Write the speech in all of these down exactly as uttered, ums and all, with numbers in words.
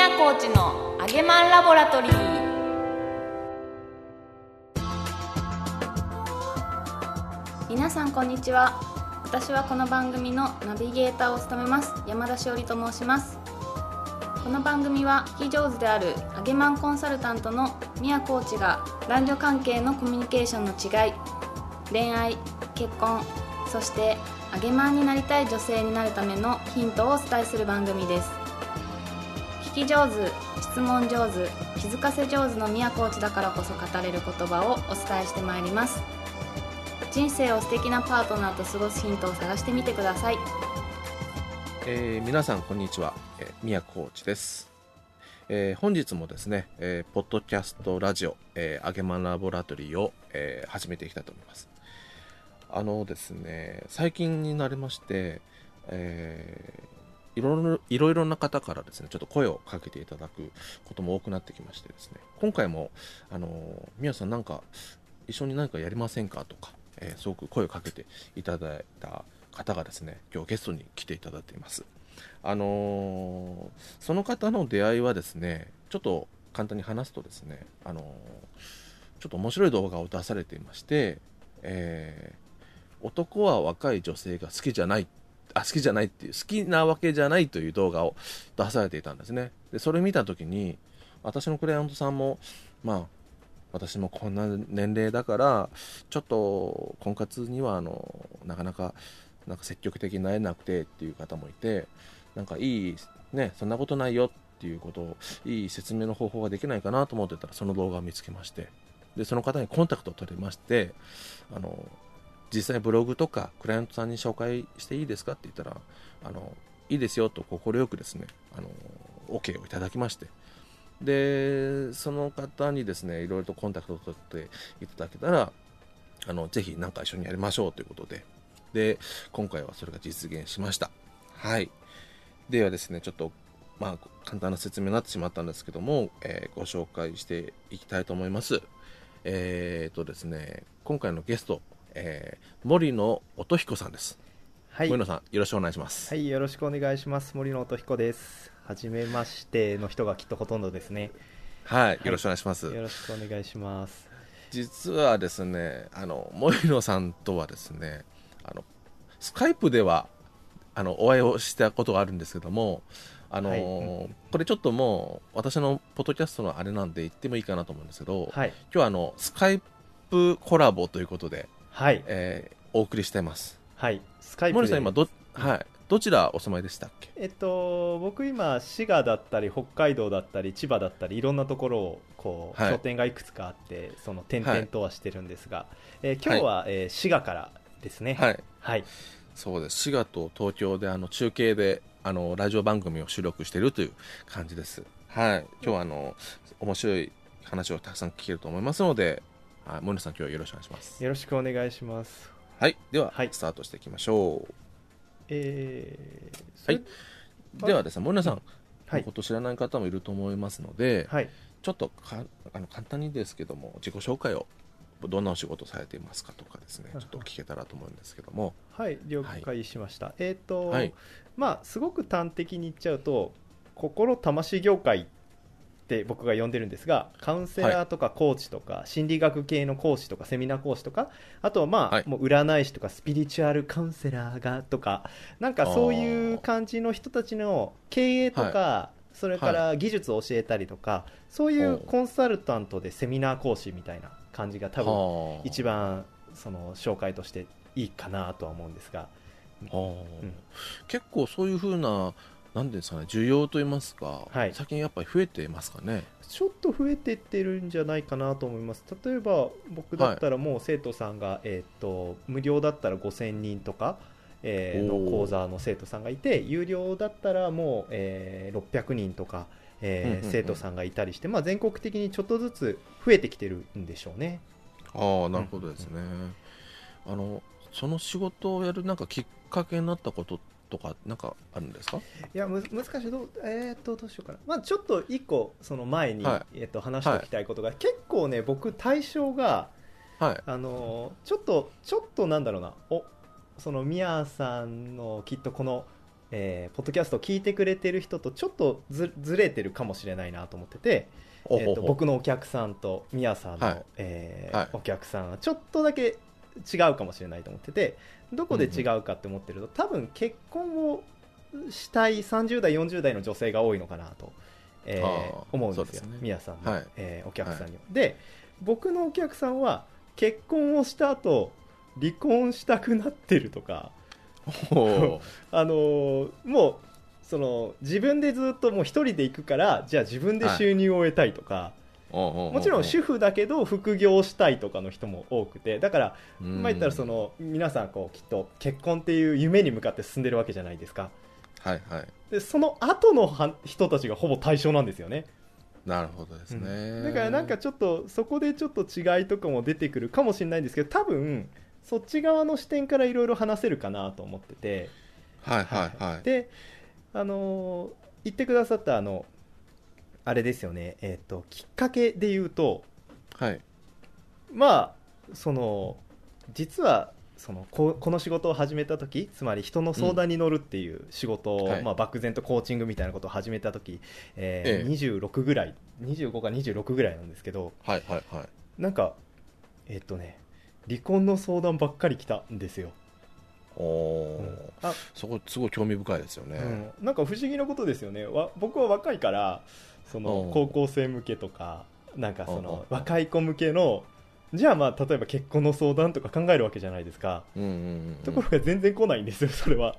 宮コーチのあげまんラボラトリー。皆さんこんにちは。私はこの番組のナビゲーターを務めます山田しおりと申します。この番組は聞き上手であるあげまんコンサルタントの宮コーチが男女関係のコミュニケーションの違い、恋愛、結婚、そしてあげまんになりたい女性になるためのヒントをお伝えする番組です。聞き上手、質問上手、気づかせ上手の宮コーチだからこそ語れる言葉をお伝えしてまいります。人生を素敵なパートナーと過ごすヒントを探してみてください。 えー、皆さんこんにちは、えー、宮コーチです。えー、本日もですね、えー、ポッドキャストラジオ、えー、あげまんラボラトリーを、えー、始めていきたいと思います。あのですね、最近になりまして、えー、いろいろ、いろいろな方からですね、ちょっと声をかけていただくことも多くなってきましてですね、今回も、あのー、宮さんなんか一緒に何かやりませんかとか、えー、すごく声をかけていただいた方がですね、今日ゲストに来ていただいています。あのー、その方の出会いはですね、ちょっと簡単に話すとですね、あのー、ちょっと面白い動画を出されていまして、えー男は若い女性が好きじゃないあ好きじゃないっていう好きなわけじゃないという動画を出されていたんですね。でそれ見た時に私のクライアントさんもまあ私もこんな年齢だからちょっと婚活にはあのなかなかなんか積極的になれなくてっていう方もいて、なんかいいねそんなことないよっていうことをいい説明の方法ができないかなと思ってたらその動画を見つけまして、でその方にコンタクトを取りまして、あの実際ブログとかクライアントさんに紹介していいですかって言ったら、あのいいですよと快くですね、あの OK をいただきまして、でその方にですねいろいろとコンタクトを取っていただけたら、あのぜひ何か一緒にやりましょうということで、で今回はそれが実現しました。はい。ではですね、ちょっとまあ簡単な説明になってしまったんですけども、えー、ご紹介していきたいと思います。えーとですね今回のゲスト、えー、森野音彦さんです。はい、森野さんよろしくお願いします。 はい、よろしくお願いします。森野音彦です。はじめましての人がきっとほとんどですね。 はい、はい、よろしくお願いします。 よろしくお願いします。 実はですね、あの森野さんとはですね、あのスカイプではあのお会いをしたことがあるんですけども、あのーはい、これちょっともう私のポッドキャストのあれなんで言ってもいいかなと思うんですけど、はい、今日はあのスカイプコラボということで、はいえー、お送りしています。 はい、スカイプで森さん今 ど,、はい、どちらお住まいでしたっけ？ えっと僕今滋賀だったり北海道だったり千葉だったりいろんなところをこう、はい、拠点がいくつかあってその点々とはしてるんですが、はいえー、今日は、はいえー、滋賀からですね。 はい、はい、そうです。滋賀と東京であの中継であのラジオ番組を収録しているという感じです。はい、今日はあの面白い話をたくさん聞けると思いますので、はい、森野さん今日はよろしくお願いします。 よろしくお願いします。 はい、では、はい、スタートしていきましょう。 えー、はい、ではですね森野さんのこと知らない方もいると思いますので、はい、ちょっとかあの簡単にですけども自己紹介をどんなお仕事されていますかとかですねちょっと聞けたらと思うんですけども。 はい了解しました。はい、えっ、ー、と、はい、まあすごく端的に言っちゃうと心魂業界って僕が呼んでるんですが、カウンセラーとかコーチとか、はい、心理学系の講師とかセミナー講師とか、あとはまあ、はい、もう占い師とかスピリチュアルカウンセラーがとかなんかそういう感じの人たちの経営とか、はい、それから技術を教えたりとか、はい、そういうコンサルタントでセミナー講師みたいな感じが多分一番その紹介としていいかなとは思うんですが、 うん、結構そういう風ななんですかね、需要といいますか、はい、最近やっぱり増えていますかね。 ちょっと増えていってるんじゃないかなと思います。例えば僕だったらもう生徒さんが、はい、えー、と無料だったらごせんにんとか、えー、の講座の生徒さんがいて、有料だったらもう、えー、ろっぴゃくにんとか、えー、生徒さんがいたりして、まあ、全国的にちょっとずつ増えてきてるんでしょうね。 ああ、なるほどですね、うんうん、あのその仕事をやるなんかきっかけになったこととかなんかあるんですか？ いやむ難しいどう、えー、っとどうしようかな、まあ、ちょっと一個その前に、はいえー、っと話しておきたいことが、はい、結構ね僕対象が、はい、あのちょっとちょっとなんだろうなおそのミヤさんのきっとこのえー、ポッドキャストを聞いてくれてる人とちょっと ず, ずれてるかもしれないなと思ってて、 ほうほうほう、 えー、と僕のお客さんとミヤさんの、 はいえーはいお客さんはちょっとだけ違うかもしれないと思ってて、どこで違うかって思ってると、多分結婚をしたいさんじゅう代よんじゅう代の女性が多いのかなと、えーあー思うんですよ、 そうですねミヤさんの、 はいえーお客さんには、で僕のお客さんは結婚をした後離婚したくなってるとか、 ほあのーもうその自分でずっともう一人で行くからじゃあ自分で収入を得たいとか、 うおうおうおうもちろん主婦だけど副業したいとかの人も多くて、だからうんまあ言ったらその皆さんこうきっと結婚っていう夢に向かって進んでるわけじゃないですか。 はいはい、 でその後のは人たちがほぼ対象なんですよね。 なるほどですね、 うんだからなんかちょっとそこでちょっと違いとかも出てくるかもしれないんですけど、多分そっち側の視点からいろいろ話せるかなと思ってて、 はいはいはい、 であのー言ってくださったあのあれですよね、えー、ときっかけで言うと、 はいまあその実はそのここの仕事を始めた時、つまり人の相談に乗るっていう仕事を、 うんはいまあ、漠然とコーチングみたいなことを始めた時、えーええにじゅうろくぐらいにじゅうごかにじゅうろくぐらいなんですけど、 はいはいはい、 なんかえっ、とね離婚の相談ばっかり来たんですよ。 おお、 うんあそこすごい興味深いですよね、 うん、なんか不思議なことですよね。わ僕は若いからそのうん高校生向けとかなんかそうんの若い子向けのじゃあまあ例えば結婚の相談とか考えるわけじゃないですか。 うんうんうんうん、 ところが全然来ないんですよそれは。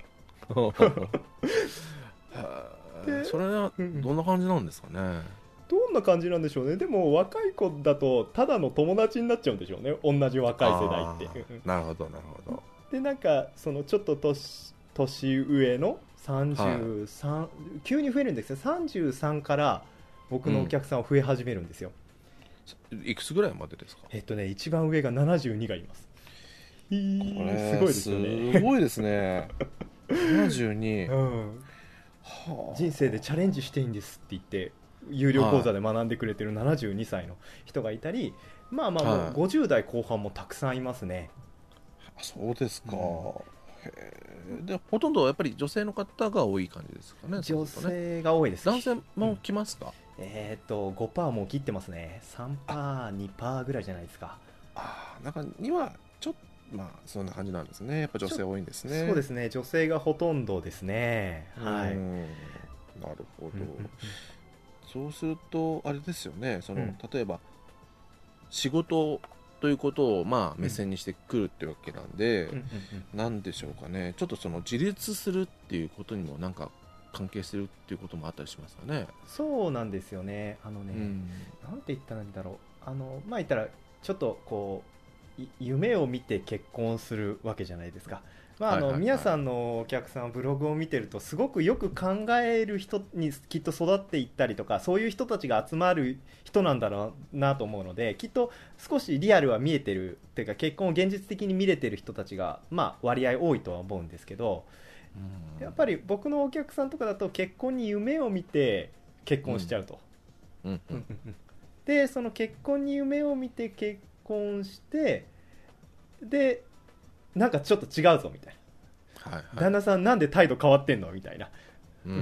でそれはどんな感じなんですかね。 どんな感じなんでしょうね。でも若い子だとただの友達になっちゃうんでしょうね、同じ若い世代ってあーなるほどなるほど。 でなんかそのちょっと年年上のさんじゅうさん、はい、急に増えるんですよ。さんじゅうさんから僕のお客さんは増え始めるんですよ、 うん、いくつぐらいまでですか。 えっとね一番上がななじゅうにがいます。 これすごいですよね。 すごいですねななじゅうに、 うんはあ、 人生でチャレンジしていいんですって言って有料講座で学んでくれてるななじゅうにさいの人がいたり、まあまあもうごじゅう代後半もたくさんいますね。 そうですか、 うん、 へでほとんどやっぱり女性の方が多い感じですかね。 女性が多いです。 男性も来ますか。 うん、えっ、ー、と ごパーセント もう切ってますね。 さんパーセント にパーセント ぐらいじゃないですか。 ああ中にはちょっとまあそんな感じなんですね。やっぱ女性多いんですね。 そうですね、女性がほとんどですね。はい。 なるほど、 うんうんうん、 そうするとあれですよね、その、うん、例えば仕事ということをまあ目線にしてくるってわけなんで、うんうんうんうん、なんでしょうかね、ちょっとその自立するっていうことにもなんか関係してるっていうこともあったりしますかね。 そうなんですよね。あのね、うん、なんて言ったらいいんだろう。あのまあ言ったらちょっとこう夢を見て結婚するわけじゃないですか。まあ、あの宮さんのお客さんブログを見てるとすごくよく考える人にきっと育っていったりとか、そういう人たちが集まる人なんだろうなと思うので、きっと少しリアルは見えてるっていうか結婚を現実的に見れてる人たちがまあ割合多いとは思うんですけど、やっぱり僕のお客さんとかだと結婚に夢を見て結婚しちゃうと、うんうんうん、でその結婚に夢を見て結婚してでなんかちょっと違うぞみたいな、はいはい、旦那さんなんで態度変わってんのみたいな、うん、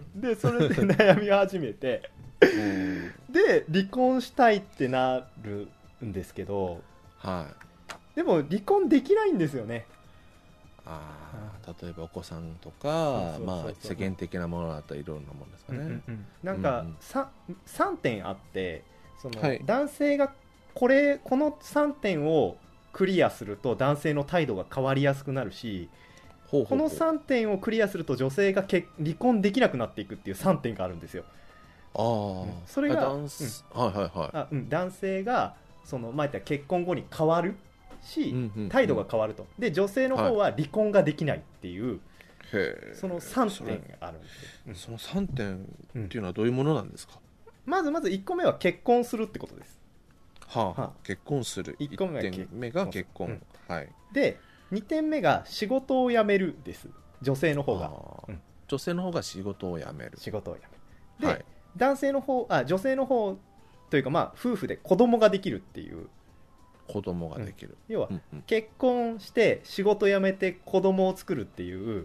でそれで悩み始めてで離婚したいってなるんですけど、はい、でも離婚できないんですよね。 あ例えばお子さんとか世間的なものだったらいろんなものですかね、うんうんうん、 なんか 3, さんてんあってその、はい、男性がこれこのさんてんをクリアすると男性の態度が変わりやすくなるし、ほうほうほう、このさんてんをクリアすると女性がけ離婚できなくなっていくっていうさんてんがあるんですよ。あ、うん、それが男、うんはいはいはいあうん、男性がその前言った結婚後に変わるし、うんうんうん、態度が変わると。で女性の方は離婚ができないっていう、はい、そのさんてんがあるんですよ。 そ, そのさんてんっていうのはどういうものなんですか。 うん、まずまずいっこめは結婚するってことです。 はあはあ、結婚する。いっこめが結婚、うん、はい、 でにてんめが仕事を辞めるです。女性の方が、 うん、女性の方が仕事を辞める仕事を辞めるで、はい、男性の方あ女性の方というかまあ夫婦で子供ができるっていう子供ができる、 うん、要は、うんうん、結婚して仕事辞めて子供を作るっていう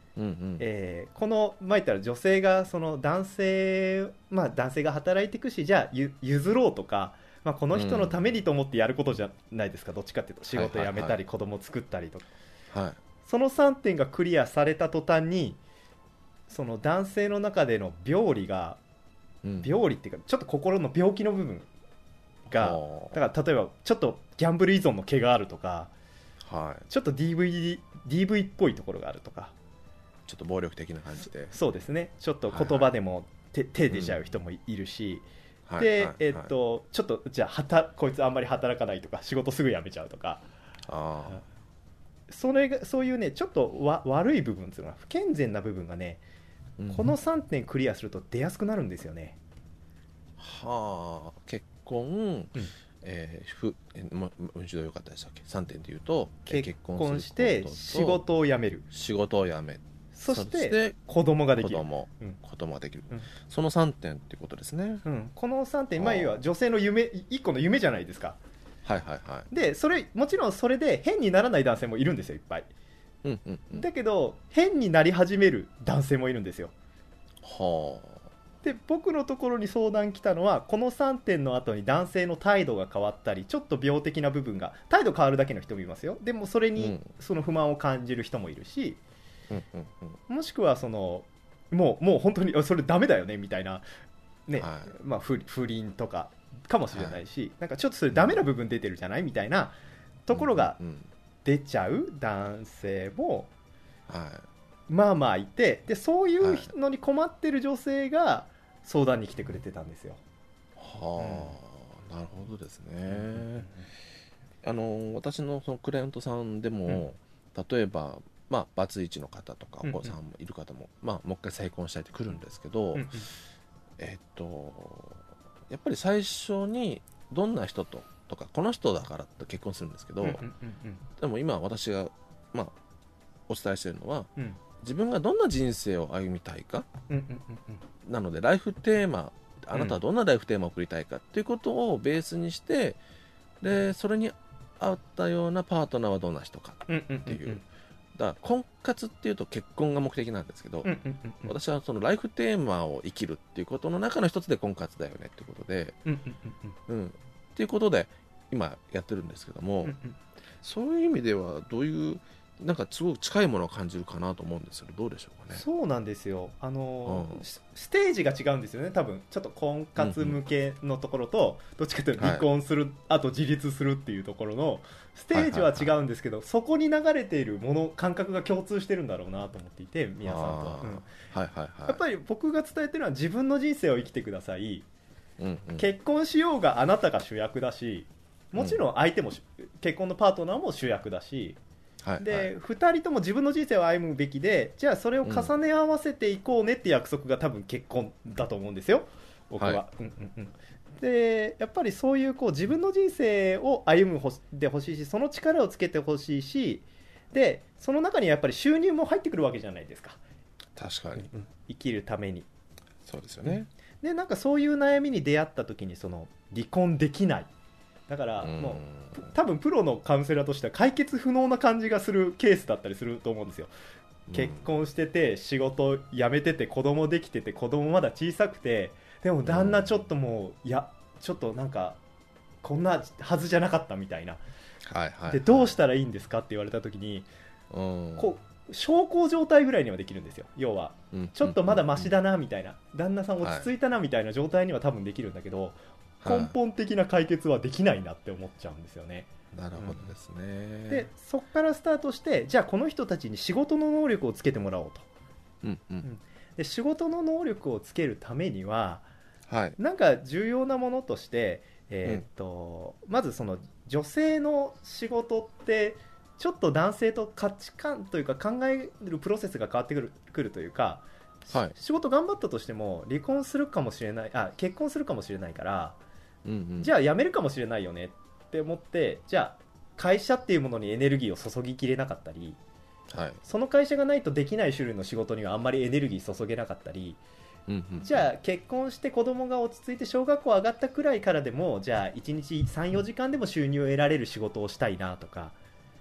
うんうんえーこの前言ったら女性がその男性、まあ、男性が働いていくしじゃあゆ譲ろうとか、まあ、この人のためにと思ってやることじゃないですか、どっちかっていうと仕事辞めたり、 はいはいはい子供作ったりとか、 はいそのさんてんがクリアされた途端にその男性の中での病理がうん病理っていうかちょっと心の病気の部分がはだから例えばちょっとギャンブル依存の毛があるとかあはいちょっと ディーブイディー、ディーブイ っぽいところがあるとかちょっと暴力的な感じでそうですねちょっと言葉でも手,、手出ちゃう人もいるし、 はいで、 はいえっとちょっとじゃあはたこいつあんまり働かないとか仕事すぐ辞めちゃうとかあそれがそういうねちょっとわ悪い部分っていうのは不健全な部分がね、 ー、うんこのさんてんクリアすると出やすくなるんですよね。 はあ結婚、 うんえー、ふえももう一度よかったでしたっけさんてんで言うとえー結する婚してことと仕事を辞める仕事を辞めそして子供ができる、 子供、 うん子供ができる、 うんそのさんてんっていうことですね。 うん、このさんてんまああー要は女性の夢いっこの夢じゃないですか。 はいはいはい。 でそれもちろんそれで変にならない男性もいるんですよいっぱい。 うんうんうん。 だけど変になり始める男性もいるんですよ。 はで僕のところに相談来たのはこのさんてんの後に男性の態度が変わったりちょっと病的な部分が態度変わるだけの人もいますよ。でもそれにうんその不満を感じる人もいるし、 あ。うんうんうん。 もしくはそのもうもう本当にあそれダメだよねみたいな、ねはいまあ、不不倫とかかもしれないし、なんかちょっとそれダメな部分出てるじゃないみたいなところがうんうん出ちゃう男性もはい。 まあまあいて、でそういうのに困ってる女性が相談に来てくれてたんですよ。 はあ、なるほどですね。あの私のそのクライアントさんでも、例えばまあバツイチの方とかお子さんもいる方も、まあもう一回再婚したいって来るんですけど、 うんうんえっとやっぱり最初にどんな人ととかこの人だからって結婚するんですけど、 うんうんうんでも今私がまあお伝えしているのはうん自分がどんな人生を歩みたいかうんうんうんうんなのでライフテーマあなたはどんなライフテーマを送りたいかっていうことをベースにしてでそれに合ったようなパートナーはどんな人かうんうんっていうだから婚活っていうと結婚が目的なんですけど、 うんうんうんうん私はそのライフテーマを生きるっていうことの中の一つで婚活だよねっていうことで、 うんうんうんうん、っていうことで今やってるんですけども、 うんうんそういう意味ではどういうなんかすごく近いものを感じるかなと思うんですけどどうでしょうかね。 そうなんですよ。あのーうんスステージが違うんですよね。多分ちょっと婚活向けのところと、どっちかというと離婚する、あと自立するっていうところのステージは違うんですけど、そこに流れているもの感覚が共通してるんだろうなと思っていて、宮さんとは、うんあーはいはいはい。 やっぱり僕が伝えてるのは自分の人生を生きてください、 うんうん結婚しようがあなたが主役だし、もちろん相手もし、結婚のパートナーも主役だし、 はいはいでふたりとも自分の人生を歩むべきで、じゃあそれを重ね合わせていこうねって約束が多分結婚だと思うんですよ、僕は、 はいうんうんうん、でやっぱりそういうこう自分の人生を歩むほしでほしいし、その力をつけてほしいし、でその中にやっぱり収入も入ってくるわけじゃないですか、 確かにうん生きるために。 そうですよね。 でなんかそういう悩みに出会った時にその離婚できない、だからうんもう多分プロのカウンセラーとしては解決不能な感じがするケースだったりすると思うんですよ。結婚してて仕事辞めてて子供できてて子供まだ小さくて、でも旦那ちょっともういやちょっとなんかこんなはずじゃなかったみたいな、 はいはい、 でどうしたらいいんですかって言われた時にうんこう小康状態ぐらいにはできるんですよ。要はうんちょっとまだマシだなみたいな、旦那さん落ち着いたなみたいな状態には多分できるんだけど、 はい根本的な解決はできないなって思っちゃうんですよね。 なるほどですね。 でそこからスタートして、じゃあこの人たちに仕事の能力をつけてもらおうと。 うんうんで仕事の能力をつけるためにははいなんか重要なものとして、えーっとまずその女性の仕事ってちょっと男性と価値観というか考えるプロセスが変わってくる、くるというか、 はい仕事頑張ったとしても離婚するかもしれない、あ結婚するかもしれないから、 うんうん、 じゃあ辞めるかもしれないよねって思って、じゃあ会社っていうものにエネルギーを注ぎきれなかったり、 はいその会社がないとできない種類の仕事にはあんまりエネルギー注げなかったり、 うんうん、 じゃあ結婚して子供が落ち着いて小学校上がったくらいからでも、じゃあいちにちさん、よじかんでも収入を得られる仕事をしたいなとか、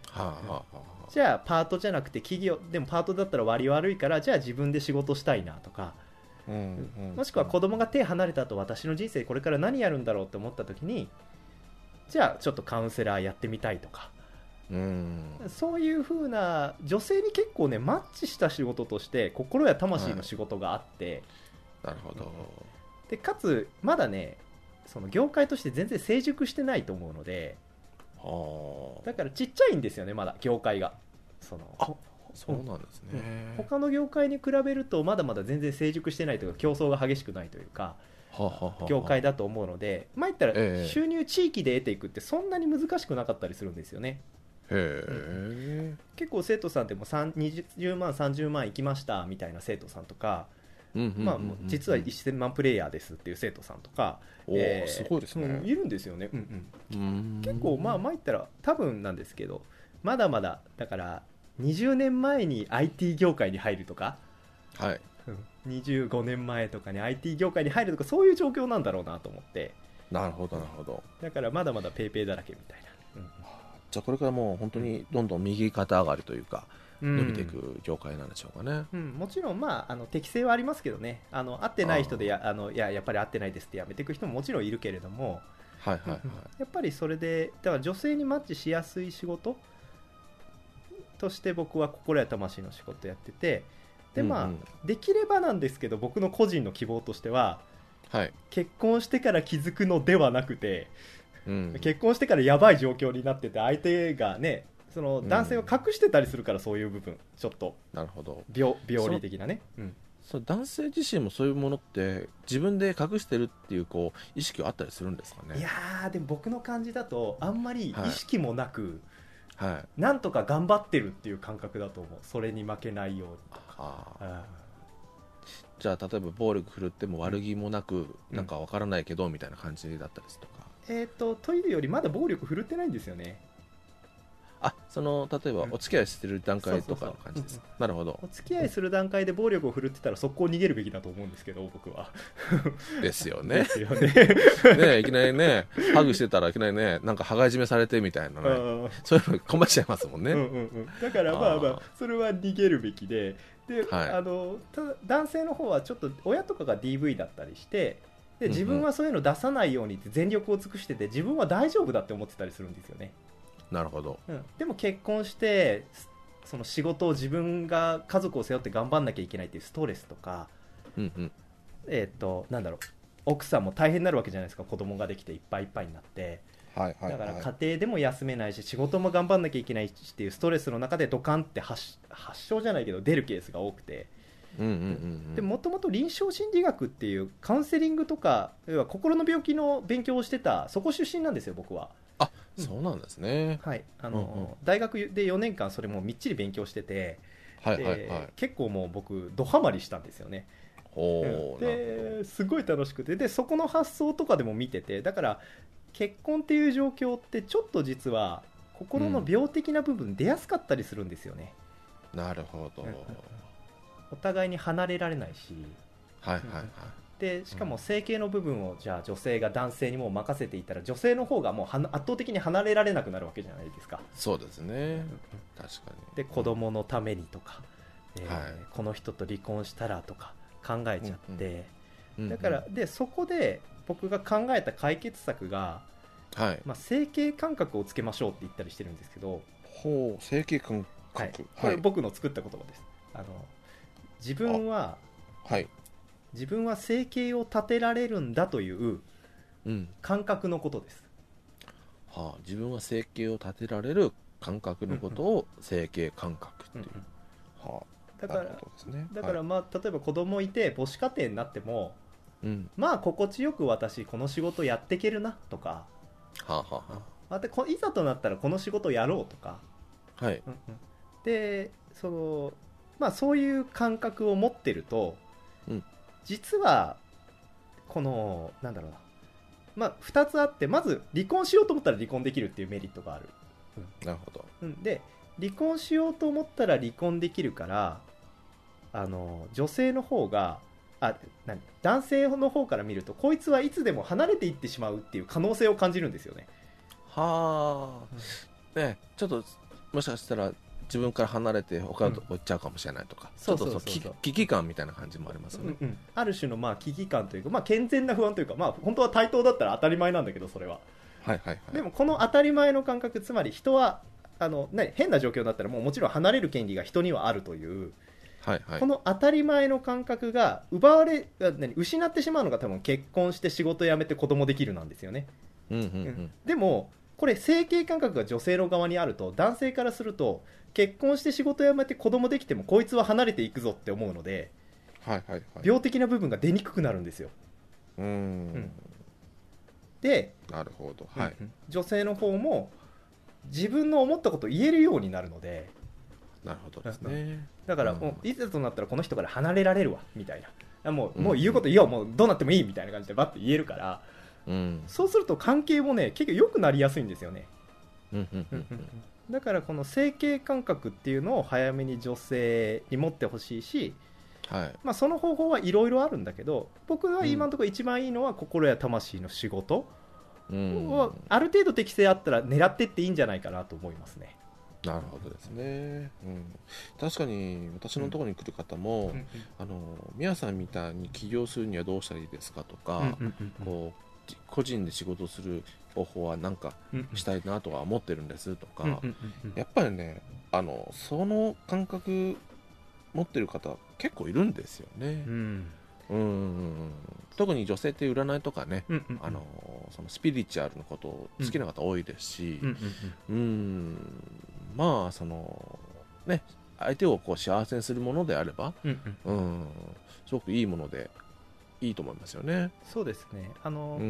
はあはあはあ、 じゃあパートじゃなくて企業でもパートだったら割悪いからじゃあ自分で仕事したいなとか、 うんうん、 もしくは子供が手離れた後私の人生これから何やるんだろうって思った時にじゃあちょっとカウンセラーやってみたいとか、 うん、 そういう風な女性に結構ねマッチした仕事として心や魂の仕事があって、 はい、なるほど。 でかつまだねその業界として全然成熟してないと思うので、 はあ、 だからちっちゃいんですよねまだ業界が。そのあ、そうなんですね、 うん、他の業界に比べるとまだまだ全然成熟してないというか競争が激しくないというか、 はあはあはあ、 業界だと思うので、まあ言ったらええ、 収入地域で得ていくってそんなに難しくなかったりするんですよね。 へえ、 結構生徒さんでもにじゅうまんさんじゅうまんいきましたみたいな生徒さんとか、まあ、実はせんまんプレイヤーですっていう生徒さんとか、 お、えー、すごいですね、 うん、いるんですよね、うんうん、 うん結構まあまあ言ったら多分なんですけどまだまだだからにじゅうねんまえに アイティー 業界に入るとか、 はい、 にじゅうごねんまえとかに アイティー 業界に入るとかそういう状況なんだろうなと思って。 なるほどなるほど。 だからまだまだペイペイだらけみたいな、うん、 じゃあこれからもう本当にどんどん右肩上がりというか、うん、伸びていく業界なんでしょうかね、 うん、もちろん、まあ、あの適性はありますけどね、あの合ってない人でやあのいややっぱり合ってないですってやめていく人ももちろんいるけれども、 はいはいはい、 やっぱりそれでだから女性にマッチしやすい仕事として僕は心や魂の仕事やってて、で、まあうんうん、できればなんですけど僕の個人の希望としては、はい、結婚してから気づくのではなくて、うん、結婚してからやばい状況になってて相手がねその男性を隠してたりするから、そういう部分ちょっとなるほど病, 病理的なね、うん、 その男性自身もそういうものって自分で隠してるっていうこう意識はあったりするんですかね。 いやーでも僕の感じだとあんまり意識もなく、 はいはい、 なんとか頑張ってるっていう感覚だと思う。それに負けないようにとか。 ああじゃあ例えば暴力振るっても悪気もなく、うん、なんかわからないけどみたいな感じだったりするとか、 えーとというよりまだ暴力振るってないんですよね。 あその例えばお付き合いしてる段階とかの感じです。なるほど。 お付き合いする段階で暴力を振るってたら速攻逃げるべきだと思うんですけど僕は。 ですよね。 ですよね。 ねいきなりねハグしてたらいきなりねなんか羽交い締めされてみたいなねそういうの困っちゃいますもんね。 うんうんうん、だからまあまあそれは逃げるべきで、で、はい、あのた男性の方はちょっと親とかが ディーブイ だったりしてで自分はそういうの出さないようにって全力を尽くしてて自分は大丈夫だって思ってたりするんですよね。 なるほど、 うん、でも結婚してその仕事を自分が家族を背負って頑張んなきゃいけないっていうストレスとか、 うんうん、 えーと、なんだろう奥さんも大変になるわけじゃないですか。子供ができていっぱいいっぱいになって、 はいはいはい、 だから家庭でも休めないし仕事も頑張んなきゃいけないしっていうストレスの中でドカンって発発症じゃないけど出るケースが多くて、 うんうんうんうん、 でもともと臨床心理学っていうカウンセリングとか要は心の病気の勉強をしてたそこ出身なんですよ僕は。 あ、そうなんですね、 はい、あの、うんうん、大学でよねんかんそれもみっちり勉強してて、 はいはいはい、 結構もう僕ドハマりしたんですよね。 おー、 ですごい楽しくてでそこの発想とかでも見てて、だから結婚っていう状況ってちょっと実は心の病的な部分出やすかったりするんですよね、 うん、なるほど、 お互いに離れられないし、 はいはいはい、 でしかも整形の部分をじゃあ女性が男性にもう任せていたら女性の方がもう圧倒的に離れられなくなるわけじゃないですか。 そうですね、確かに。 で子供のためにとか、えーはい、 この人と離婚したらとか考えちゃって、 うんうん、 だからでそこで僕が考えた解決策が、 はいまあ、整形感覚をつけましょうって言ったりしてるんですけど、 ほう整形感覚、はい、 これ僕の作った言葉です。あの自分は、 はい、 自分は生計を立てられるんだという感覚のことです、 うんはあ、自分は生計を立てられる感覚のことを生計感覚っていう、うんうんはあ、 だから、ですね、だからまあ、例えば子供いて母子家庭になっても、うん、まあ心地よく私この仕事やっていけるなとか、 はあはあはあ、 またいざとなったらこの仕事やろうとか、 はいうんうん、でそのまあ、そういう感覚を持ってると、うん、実はこのなんだろうな、まあ、ふたつあって、まず離婚しようと思ったら離婚できるっていうメリットがある、 うん、なるほど、 うん、で離婚しようと思ったら離婚できるから、あの女性の方があ何男性の方から見るとこいつはいつでも離れていってしまうっていう可能性を感じるんですよね。 はあ、うん、ねちょっともしかしたら自分から離れて他のとこ行っちゃうかもしれないとか、ちょっとそう危危機感みたいな感じもありますよね、 うんうん、ある種のまあ危機感というか、まあ、健全な不安というか、まあ、本当は対等だったら当たり前なんだけどそれは、 はいはいはい、 でもこの当たり前の感覚、つまり人はあの、ね、変な状況だったらもうもちろん離れる権利が人にはあるという、 はいはい、 この当たり前の感覚が奪われ何失ってしまうのが多分結婚して仕事辞めて子供できるなんですよね、 うんうんうんうん、 でもこれ整形感覚が女性の側にあると男性からすると結婚して仕事辞めて子供できてもこいつは離れていくぞって思うので、 はいはいはい、 病的な部分が出にくくなるんですよ。 うーん、うん、 でなるほど、はい、 うん、女性の方も自分の思ったことを言えるようになるので、 なるほどですね。 だからもういざとなったらこの人から離れられるわみたいな、もう、もう言うこと言おう、もうどうなってもいいみたいな感じでバッて言えるから、うん、そうすると関係もね結構良くなりやすいんですよね、うんうんうんうん、だからこの整形感覚っていうのを早めに女性に持ってほしいし、はい、まあ、その方法はいろいろあるんだけど、僕は今のところ一番いいのは心や魂の仕事をある程度適性あったら狙ってっていいんじゃないかなと思いますね。 なるほどですね、うん、確かに私のところに来る方も、うん、あの宮さんみたいに起業するにはどうしたらいいですかとか、うんうんうんうん、こう個人で仕事する方法は何かしたいなとは思ってるんですとか、うんうんうんうん、やっぱりねあのその感覚持ってる方結構いるんですよね、うんうん、特に女性って占いとかね、うんうんうん、あのそのスピリチュアルのことを好きな方多いですし、うんうんうんうん、まあそのね相手をこう幸せにするものであれば、うんうんうん、すごくいいものでいいと思いますよね。 そうですね、あの、うん、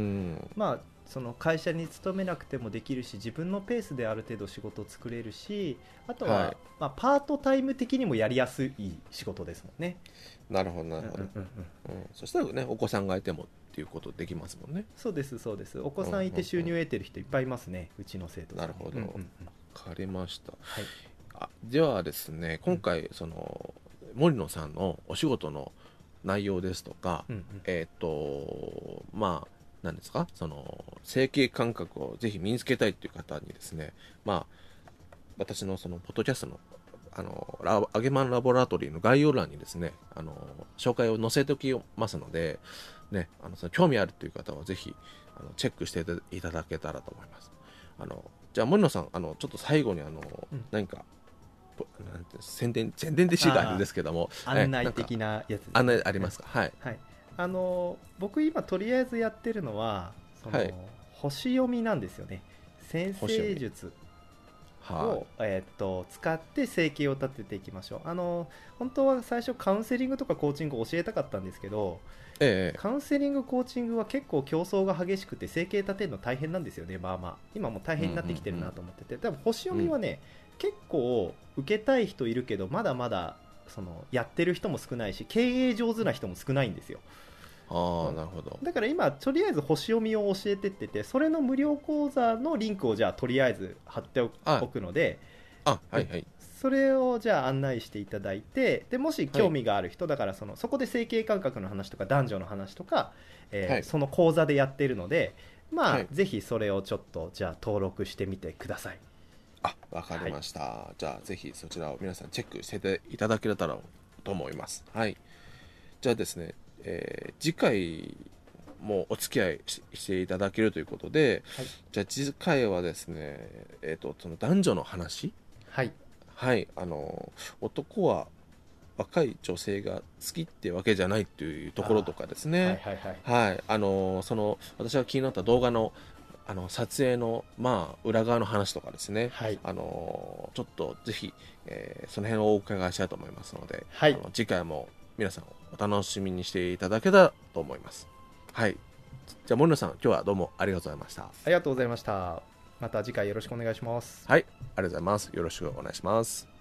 まあその会社に勤めなくてもできるし、自分のペースである程度仕事を作れるし、あとは、はい、まあ、パートタイム的にもやりやすい仕事ですもんね。 なるほどなるほど、うんうんうんうん、そしたらねお子さんがいてもっていうことできますもんね。 そうですそうです、お子さんいて収入を得てる人いっぱいいますね、うちの生徒さん。 なるほど、うんうんうん、分かりました、はい、あではですね今回その、うん、森野さんのお仕事の内容ですとか、うんうん、えっ、ー、とまあ何ですか、その整形感覚をぜひ身につけたいという方にですね、まあ私のそのポッドキャストのあのラアゲマンラボラトリーの概要欄にですねあの紹介を載せておきますので、ね、あのその興味あるという方はぜひあのチェックしていただけたらと思います。あのじゃあ森野さん、あのちょっと最後にあの、うん、何かなんて宣伝宣伝でしがあれですけども、 案内的なやつですね。 案内ありますか。はい、 はい、あの僕今とりあえずやってるのはその、はい、星読みなんですよね。先生術を、はい、えー、っと使って生計を立てていきましょう。あの本当は最初カウンセリングとかコーチングを教えたかったんですけど、ええ、カウンセリングコーチングは結構競争が激しくて生計立てるの大変なんですよね。まあまあ今も大変になってきてるなと思ってて、うんうんうん、多分星読みはね、うん、結構受けたい人いるけどまだまだそのやってる人も少ないし経営上手な人も少ないんですよ。 あ、なるほど。 だから今とりあえず星読みを教えてってて、それの無料講座のリンクをじゃあとりあえず貼っておくので、 ああ、はいはい、 それをじゃあ案内していただいて、でもし興味がある人、はい、だからそのそこで整形感覚の話とか男女の話とか、えーはい、その講座でやってるので、まあ、はい、ぜひそれをちょっとじゃあ登録してみてください。 あ、わかりました、はい、じゃあぜひそちらを皆さんチェックしていただけたらと思います。はい、じゃあですね、えー、次回もお付き合い し, していただけるということで、はい、じゃあ次回はですね、えーと、その男女の話、はいはい、あの男は若い女性が好きってわけじゃないっていうところとかですね、はいはいはいはい、あのその私が気になった動画のあの撮影の、まあ、裏側の話とかですね、はい、あのちょっとぜひ、えー、その辺をお伺いしたいと思いますので、はい、あの次回も皆さんお楽しみにしていただけたらと思います。はい、じゃあ森野さん、今日はどうもありがとうございました。 ありがとうございました。また次回よろしくお願いします。 はい、ありがとうございます。よろしくお願いします。